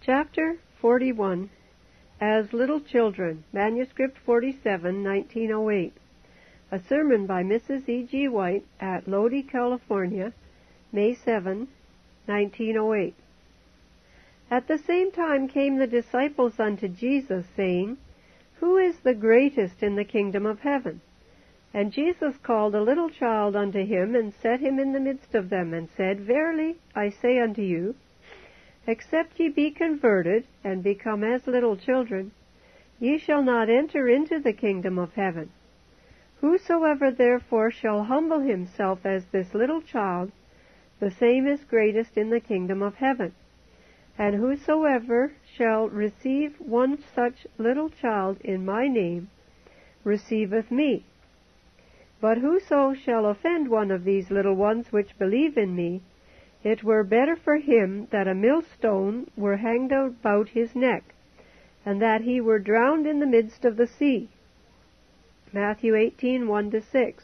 Chapter 41. As Little Children, Manuscript 47, 1908. A sermon by Mrs. E. G. White at Lodi, California, May 7, 1908. At the same time came the disciples unto Jesus, saying, Who is the greatest in the kingdom of heaven? And Jesus called a little child unto him, and set him in the midst of them, and said, Verily I say unto you, except ye be converted, and become as little children, ye shall not enter into the kingdom of heaven. Whosoever therefore shall humble himself as this little child, the same is greatest in the kingdom of heaven. And whosoever shall receive one such little child in my name, receiveth me. But whoso shall offend one of these little ones which believe in me, it were better for him that a millstone were hanged about his neck, and that he were drowned in the midst of the sea. Matthew 18:1-6.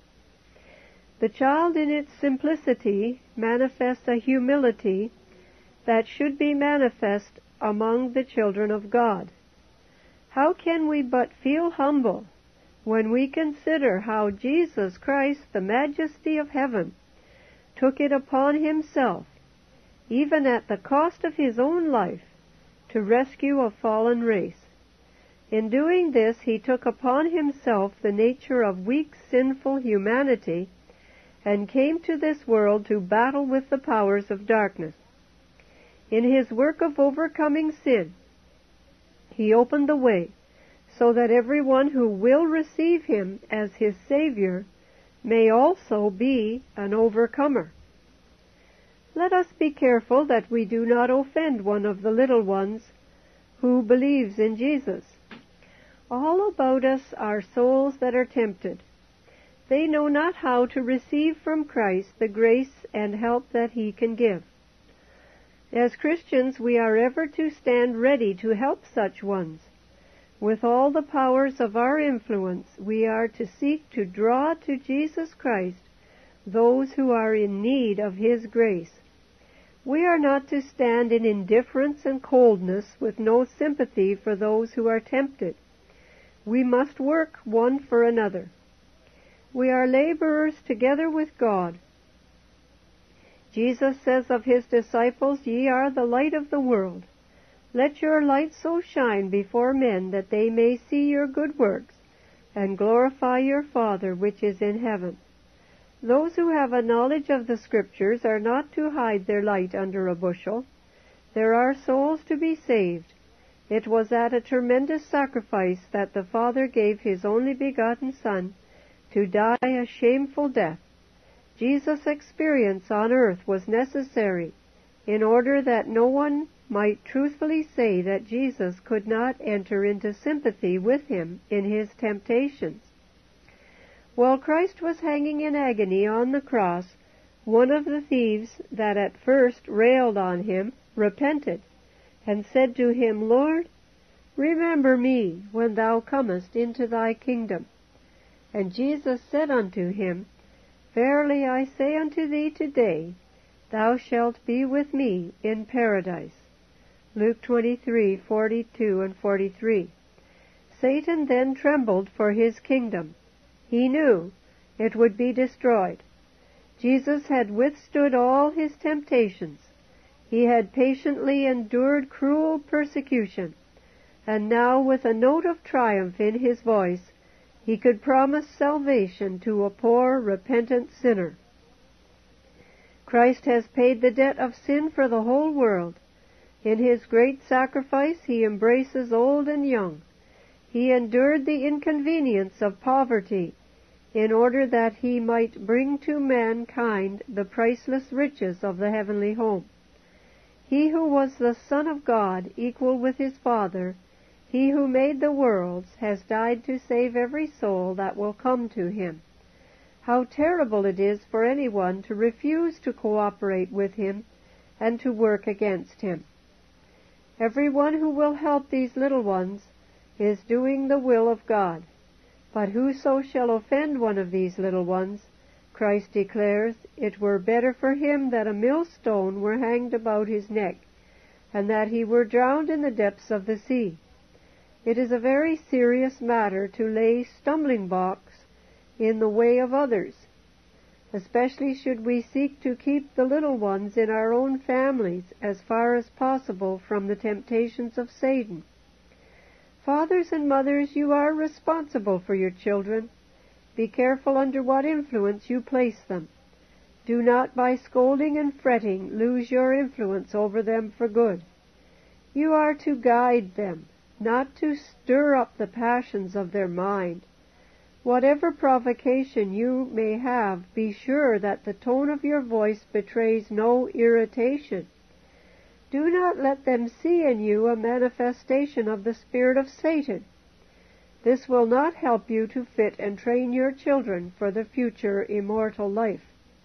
The child in its simplicity manifests a humility that should be manifest among the children of God. How can we but feel humble when we consider how Jesus Christ, the majesty of heaven, took it upon himself, even at the cost of his own life, to rescue a fallen race. In doing this, he took upon himself the nature of weak, sinful humanity, and came to this world to battle with the powers of darkness. In his work of overcoming sin, he opened the way so that everyone who will receive him as his Savior may also be an overcomer. Let us be careful that we do not offend one of the little ones who believes in Jesus. All about us are souls that are tempted. They know not how to receive from Christ the grace and help that he can give. As Christians, we are ever to stand ready to help such ones. With all the powers of our influence, we are to seek to draw to Jesus Christ those who are in need of his grace. We are not to stand in indifference and coldness with no sympathy for those who are tempted. We must work one for another. We are laborers together with God. Jesus says of his disciples, Ye are the light of the world. Let your light so shine before men that they may see your good works and glorify your Father which is in heaven. Those who have a knowledge of the Scriptures are not to hide their light under a bushel. There are souls to be saved. It was at a tremendous sacrifice that the Father gave his only begotten Son to die a shameful death. Jesus' experience on earth was necessary in order that no one might truthfully say that Jesus could not enter into sympathy with him in his temptations. While Christ was hanging in agony on the cross, one of the thieves that at first railed on him repented, and said to him, Lord, remember me when thou comest into thy kingdom. And Jesus said unto him, Verily I say unto thee today, thou shalt be with me in paradise. Luke 23:42-43. Satan then trembled for his kingdom. He knew it would be destroyed. Jesus had withstood all his temptations. He had patiently endured cruel persecution, and now with a note of triumph in his voice, he could promise salvation to a poor, repentant sinner. Christ has paid the debt of sin for the whole world. In his great sacrifice, he embraces old and young. He endured the inconvenience of poverty in order that he might bring to mankind the priceless riches of the heavenly home. He who was the Son of God, equal with his Father, he who made the worlds, has died to save every soul that will come to him. How terrible it is for anyone to refuse to cooperate with him and to work against him. Everyone who will help these little ones is doing the will of God. But whoso shall offend one of these little ones, Christ declares, it were better for him that a millstone were hanged about his neck, and that he were drowned in the depths of the sea. It is a very serious matter to lay stumbling blocks in the way of others, especially should we seek to keep the little ones in our own families as far as possible from the temptations of Satan. Fathers and mothers, you are responsible for your children. Be careful under what influence you place them. Do not, by scolding and fretting, lose your influence over them for good. You are to guide them, not to stir up the passions of their mind. Whatever provocation you may have, be sure that the tone of your voice betrays no irritation. Do not let them see in you a manifestation of the spirit of Satan. This will not help you to fit and train your children for the future immortal life.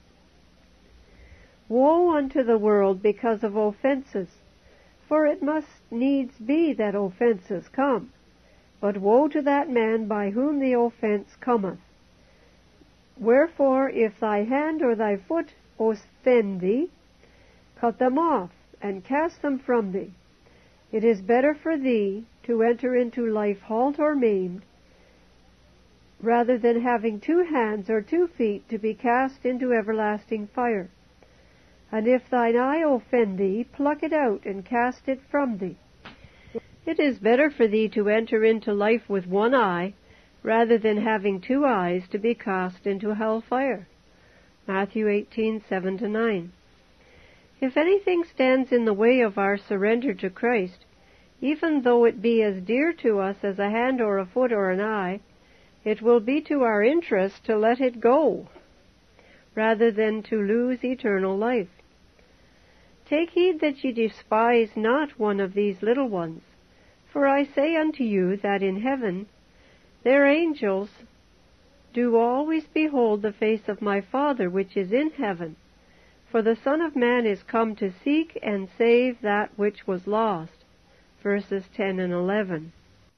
Woe unto the world because of offenses, for it must needs be that offenses come. But woe to that man by whom the offense cometh. Wherefore, if thy hand or thy foot offend thee, cut them off, and cast them from thee. It is better for thee to enter into life halt or maimed, rather than having 2 hands or 2 feet to be cast into everlasting fire. And if thine eye offend thee, pluck it out, and cast it from thee. It is better for thee to enter into life with 1 eye, rather than having 2 eyes to be cast into hell fire. Matthew 18:7-9. If anything stands in the way of our surrender to Christ, even though it be as dear to us as a hand or a foot or an eye, it will be to our interest to let it go, rather than to lose eternal life. Take heed that ye despise not one of these little ones. For I say unto you that in heaven their angels do always behold the face of my Father which is in heaven. For the Son of Man is come to seek and save that which was lost. Verses 10 and 11.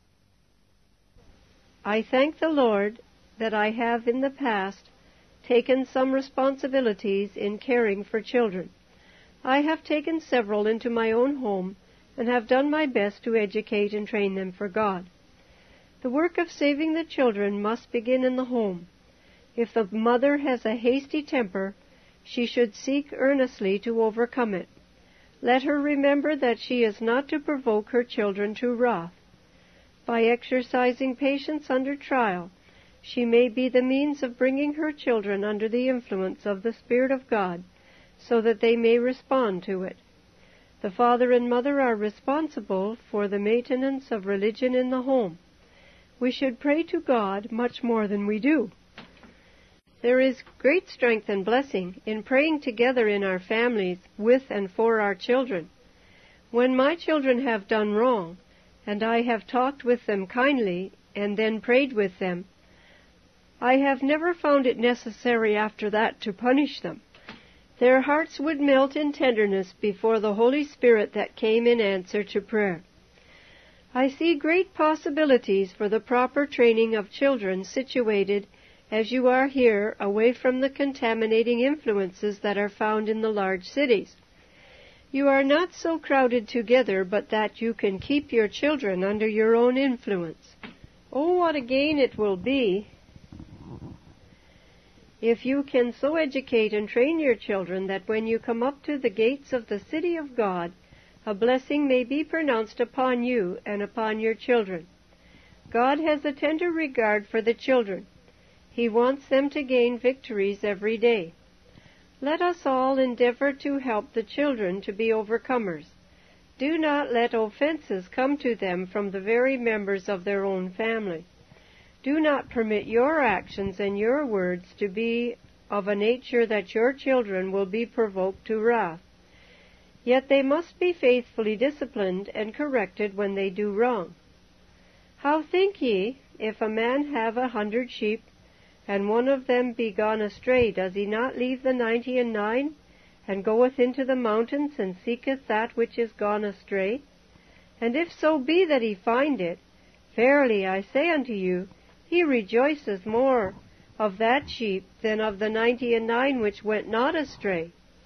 I thank the Lord that I have in the past taken some responsibilities in caring for children. I have taken several into my own home and have done my best to educate and train them for God. The work of saving the children must begin in the home. If the mother has a hasty temper, she should seek earnestly to overcome it. Let her remember that she is not to provoke her children to wrath. By exercising patience under trial, she may be the means of bringing her children under the influence of the Spirit of God, so that they may respond to it. The father and mother are responsible for the maintenance of religion in the home. We should pray to God much more than we do. There is great strength and blessing in praying together in our families with and for our children. When my children have done wrong, and I have talked with them kindly and then prayed with them, I have never found it necessary after that to punish them. Their hearts would melt in tenderness before the Holy Spirit that came in answer to prayer. I see great possibilities for the proper training of children situated as you are here, away from the contaminating influences that are found in the large cities. You are not so crowded together but that you can keep your children under your own influence. Oh, what a gain it will be if you can so educate and train your children that when you come up to the gates of the city of God, a blessing may be pronounced upon you and upon your children. God has a tender regard for the children. He wants them to gain victories every day. Let us all endeavor to help the children to be overcomers. Do not let offenses come to them from the very members of their own family. Do not permit your actions and your words to be of a nature that your children will be provoked to wrath. Yet they must be faithfully disciplined and corrected when they do wrong. How think ye, if a man have 100 sheep, and one of them be gone astray, does he not leave the 99, and goeth into the mountains, and seeketh that which is gone astray? And if so be that he find it, verily I say unto you, he rejoiceth more of that sheep than of the 99 which went not astray.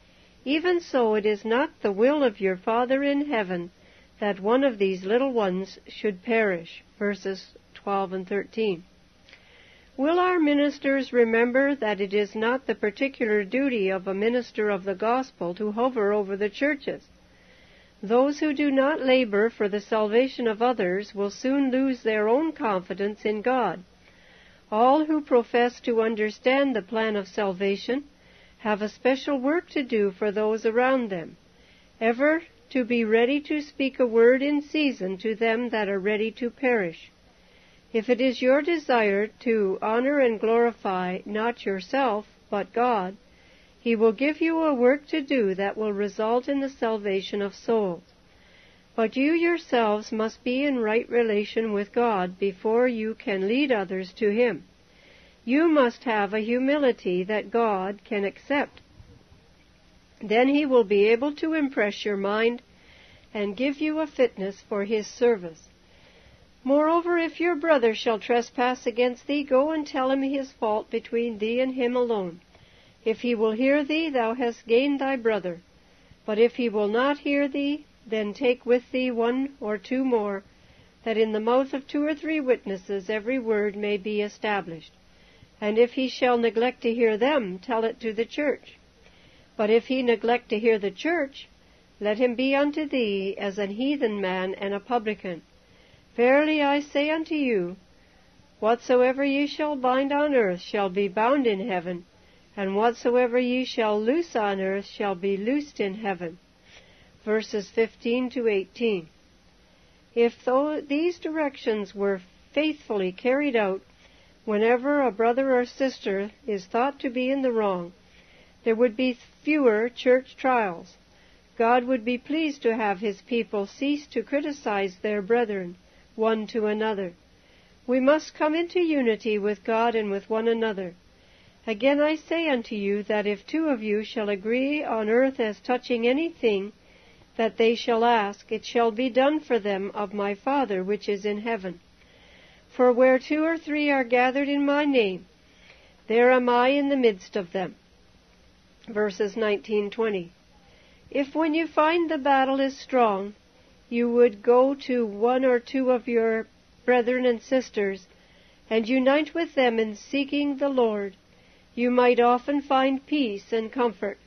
Even so it is not the will of your Father in heaven that one of these little ones should perish. Verses 12 and 13. Will our ministers remember that it is not the particular duty of a minister of the gospel to hover over the churches? Those who do not labor for the salvation of others will soon lose their own confidence in God. All who profess to understand the plan of salvation have a special work to do for those around them, ever to be ready to speak a word in season to them that are ready to perish. If it is your desire to honor and glorify not yourself, but God, He will give you a work to do that will result in the salvation of souls. But you yourselves must be in right relation with God before you can lead others to Him. You must have a humility that God can accept. Then He will be able to impress your mind and give you a fitness for His service. Moreover, if your brother shall trespass against thee, go and tell him his fault between thee and him alone. If he will hear thee, thou hast gained thy brother. But if he will not hear thee, then take with thee 1 or 2 more, that in the mouth of 2 or 3 witnesses every word may be established. And if he shall neglect to hear them, tell it to the church. But if he neglect to hear the church, let him be unto thee as an heathen man and a publican. Verily I say unto you, whatsoever ye shall bind on earth shall be bound in heaven, and whatsoever ye shall loose on earth shall be loosed in heaven. Verses 15 to 18. If these directions were faithfully carried out, whenever a brother or sister is thought to be in the wrong, there would be fewer church trials. God would be pleased to have His people cease to criticize their brethren one to another. We must come into unity with God and with one another. Again I say unto you that if 2 of you shall agree on earth as touching anything that they shall ask, it shall be done for them of my Father which is in heaven. For where 2 or 3 are gathered in my name, there am I in the midst of them. Verses 19-20. If when you find the battle is strong, you would go to 1 or 2 of your brethren and sisters, and unite with them in seeking the Lord, you might often find peace and comfort.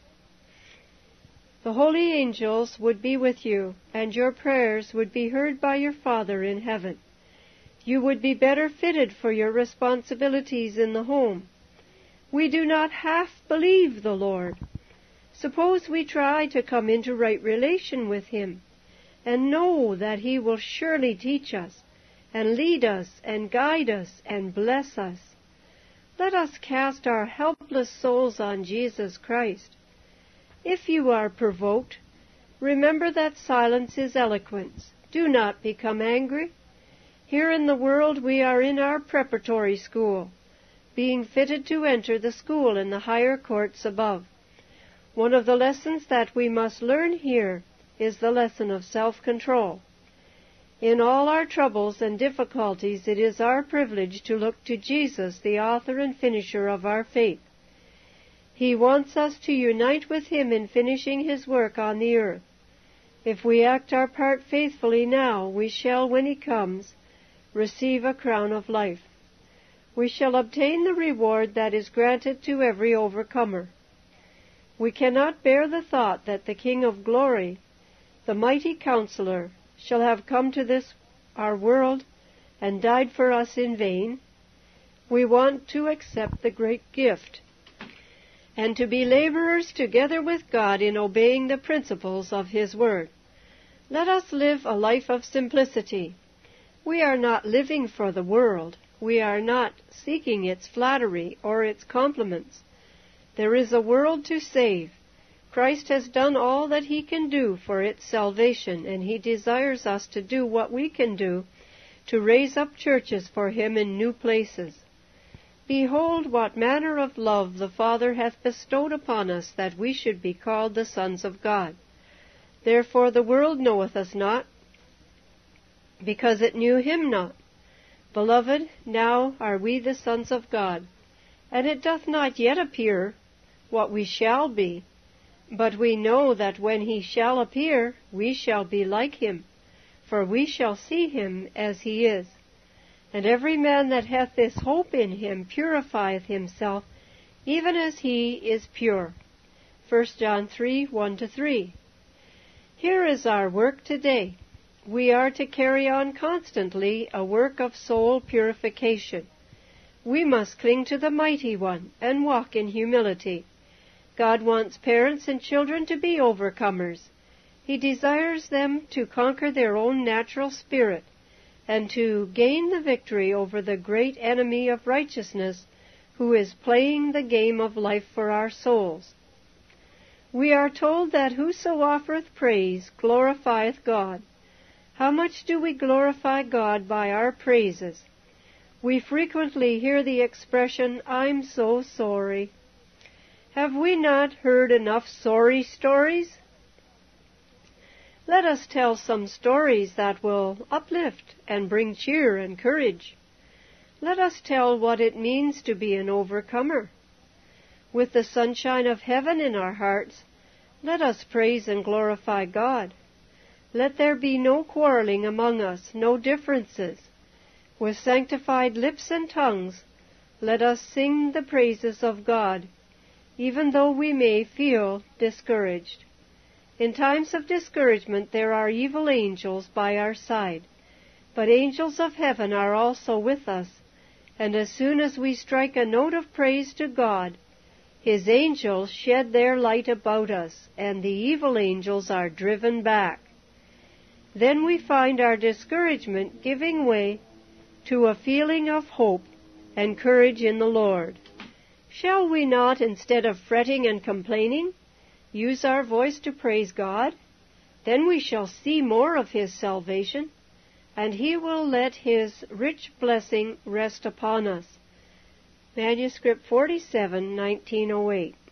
The holy angels would be with you, and your prayers would be heard by your Father in heaven. You would be better fitted for your responsibilities in the home. We do not half believe the Lord. Suppose we try to come into right relation with Him, and know that He will surely teach us, and lead us, and guide us, and bless us. Let us cast our helpless souls on Jesus Christ. If you are provoked, remember that silence is eloquence. Do not become angry. Here in the world we are in our preparatory school, being fitted to enter the school in the higher courts above. One of the lessons that we must learn here is the lesson of self-control. In all our troubles and difficulties, it is our privilege to look to Jesus, the author and finisher of our faith. He wants us to unite with Him in finishing His work on the earth. If we act our part faithfully now, we shall, when He comes, receive a crown of life. We shall obtain the reward that is granted to every overcomer. We cannot bear the thought that the King of glory, the mighty Counselor, shall have come to this our world and died for us in vain. We want to accept the great gift and to be laborers together with God in obeying the principles of His Word. Let us live a life of simplicity. We are not living for the world. We are not seeking its flattery or its compliments. There is a world to save. Christ has done all that He can do for its salvation, and He desires us to do what we can do to raise up churches for Him in new places. Behold, what manner of love the Father hath bestowed upon us, that we should be called the sons of God. Therefore the world knoweth us not, because it knew Him not. Beloved, now are we the sons of God, and it doth not yet appear what we shall be, But we know that when he shall appear, we shall be like him, for we shall see him as he is. And every man that hath this hope in him purifieth himself, even as he is pure. 1 John 3, 1-3. Here is our work today. We are to carry on constantly a work of soul purification. We must cling to the Mighty One and walk in humility. God wants parents and children to be overcomers. He desires them to conquer their own natural spirit and to gain the victory over the great enemy of righteousness who is playing the game of life for our souls. We are told that whoso offereth praise glorifieth God. How much do we glorify God by our praises? We frequently hear the expression, "I'm so sorry." Have we not heard enough sorry stories? Let us tell some stories that will uplift and bring cheer and courage. Let us tell what it means to be an overcomer. With the sunshine of heaven in our hearts, let us praise and glorify God. Let there be no quarreling among us, no differences. With sanctified lips and tongues, let us sing the praises of God, even though we may feel discouraged. In times of discouragement there are evil angels by our side, but angels of heaven are also with us, and as soon as we strike a note of praise to God, His angels shed their light about us, and the evil angels are driven back. Then we find our discouragement giving way to a feeling of hope and courage in the Lord. Shall we not, instead of fretting and complaining, use our voice to praise God? Then we shall see more of His salvation, and He will let His rich blessing rest upon us. Manuscript 47, 1908.